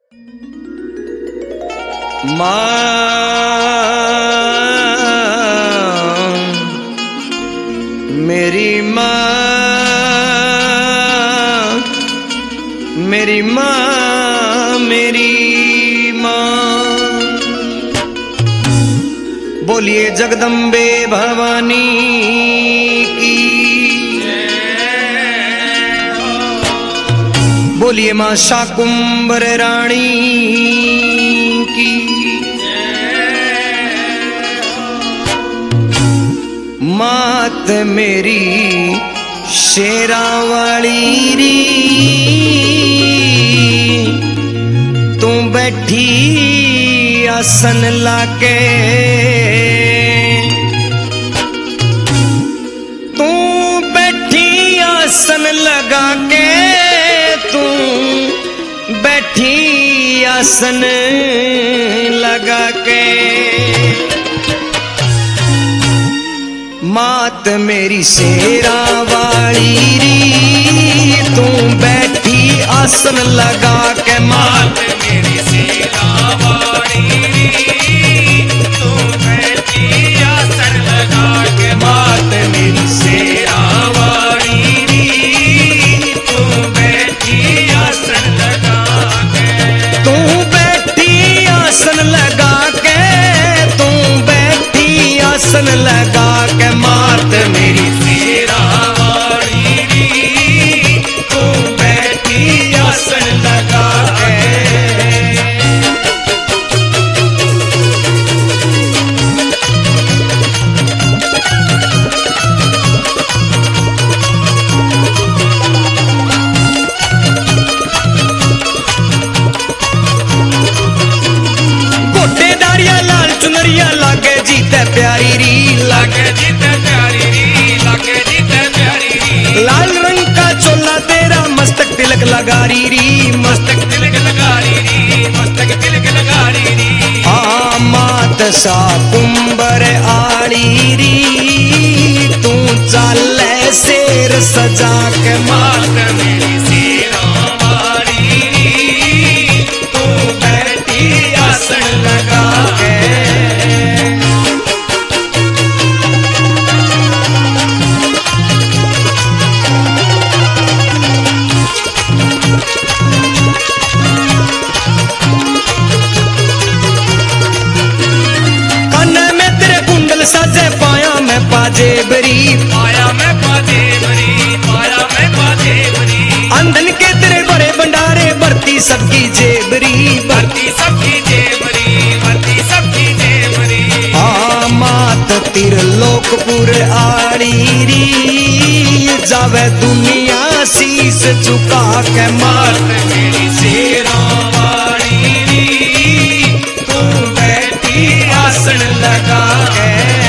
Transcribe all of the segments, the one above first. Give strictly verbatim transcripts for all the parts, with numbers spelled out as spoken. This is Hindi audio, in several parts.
मेरी माँ, मेरी माँ, मेरी माँ। बोलिए जगदम्बे भवानी की, बोलिए माँ शाकुंभर रानी की। मात मेरी शेरावाली री, तू बैठी आसन लाके, तू बैठी आसन लगा के, तू बैठी आसन लगा के। मात मेरी शेरा वाली री, तू बैठी आसन लगा के। मात मेरी शेरा वाली री, तू बैठी आसन लगा के। मात मेरी शेरा वाली री, तू बैठी आसन लगा के। तू बैठी आसन लगा के, तू बैठी आसन लगा के। मात मेरी शेरा वाली री, तू बैठी आसन लगा के। गोटेदारिया लाल चुनरिया लागे जीते प्यारी री, लागे जीते प्यारी री, लागे जीते प्यारी री। लाल रंग का चोला तेरा मस्तक तिलक लगा री री, मस्तक तिलक लगा री, मस्तक तिलक लगा री। आ मात शाकुंभर आली री, तू चाले शेर सजा के। मात मेरी शेरा वाली री, तू बैठी आसन लगा के। साजे पाया मैं पाजेबरी, पाया मैं पाजेबरी, पाया मैं पाजेबरी। अंधन के तेरे बड़े भंडारे, भरती सबकी जेबरी, भरती सबकी जेबरी, भरती सबकी जेबरी। आ मात त्रिलोकपुर आड़ी री, जावे दुनिया शीस झुका के। मात मेरी शेरा वाली री, तू बैठी आसन लगा के।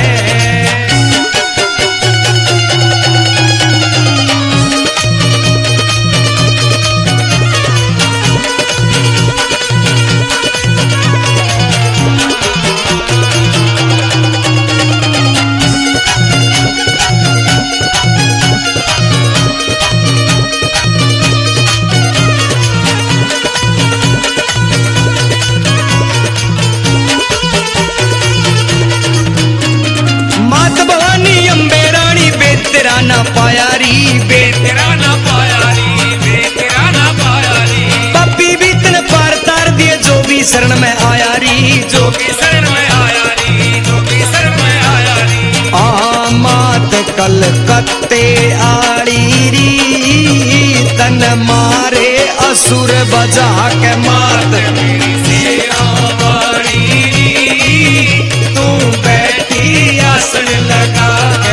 तेरा ना पाया री, बे तेरा ना पाया री, बे तेरा ना पाया री। पापी भी तन पार तार दिए, जो भी शरण में आया री, जो भी शरण में आया री, जो भी शरण में आया री। आ मात कलकत्ते आड़ी री, तन मारे असुर बजा के। मात मेरी शेरा वाली री, तू बैठी आसन लगा के।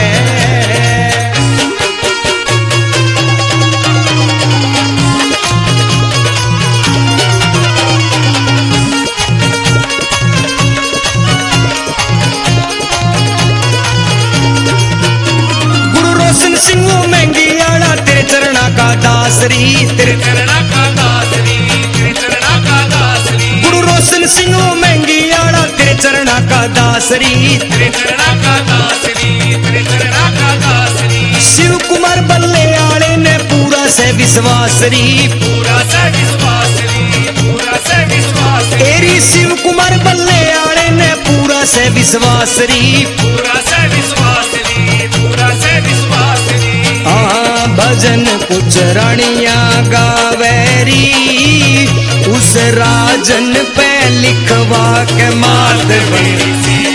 दासरी, तेरे चरणा का दासरी, तेरे चरणा का दासरी। गुरु रोशन सिंह महंगी आड़ा, तेरे चरणा का दासरी, तेरे चरणा का दासरी, तेरे चरणा का दासरी। शिव कुमार बल्ले आड़े ने पूरा से विश्वास री, पूरा से विश्वास री, पूरा से विश्वास विश्वास री पूरा से विश्वास री पूरा से विश्वास री हाँ भजन कुछ रानियां गावेरी उस राजन पे लिखवा के मात मेरी सी